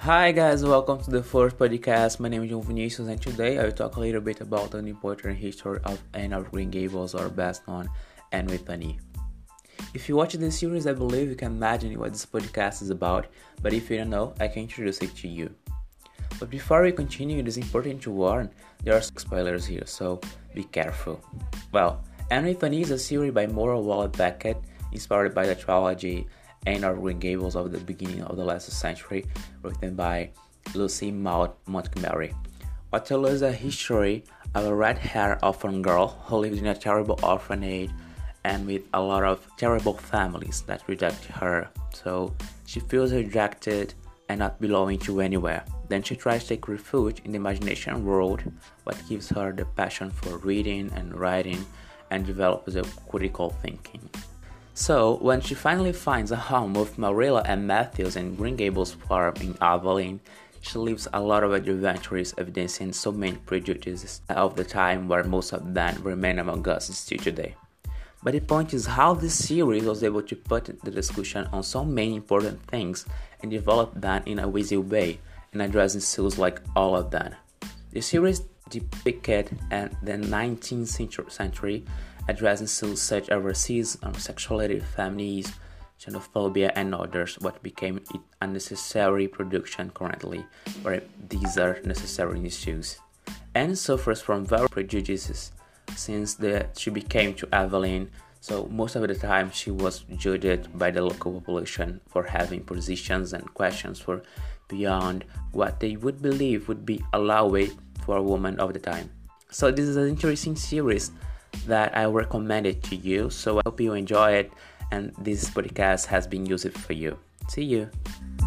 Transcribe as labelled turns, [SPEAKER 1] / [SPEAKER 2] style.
[SPEAKER 1] Hi guys, welcome to the first podcast. My name is João Vinicius and today I will talk a little bit about an important history of Anne of Green Gables, or best known Anne with an E. If you watch this series, I believe you can imagine what this podcast is about, but if you don't know, I can introduce it to you. But before we continue, it is important to warn, there are spoilers here, so be careful. Well, Anne with an E is a series by Moira Walled Beckett, inspired by the trilogy Anne of Green Gables of the beginning of the last century, written by Lucy Maud Montgomery. What tells a history of a red-haired orphan girl who lives in a terrible orphanage and with a lot of terrible families that reject her. So she feels rejected and not belonging to anywhere. Then she tries to take refuge in the imagination world, what gives her the passion for reading and writing and develops a critical thinking. So, when she finally finds a home with Marilla and Matthews in Green Gables farm in Abilene, she lives a lot of adventures, evidencing so many prejudices of the time where most of them remain among us still today. But the point is how this series was able to put the discussion on so many important things and develop them in a witty way and address issues like all of them. The series depicted in the 19th century addressing issues such as racism, sexuality, feminism, xenophobia, and others, what became a necessary production currently, where these are necessary issues. Anne suffers from very prejudices since she became to Abilene, so most of the time she was judged by the local population for having positions and questions for beyond what they would believe would be allowed for a woman of the time. So this is an interesting series that I recommend it to you, so I hope you enjoy it and this podcast has been useful for you. See you.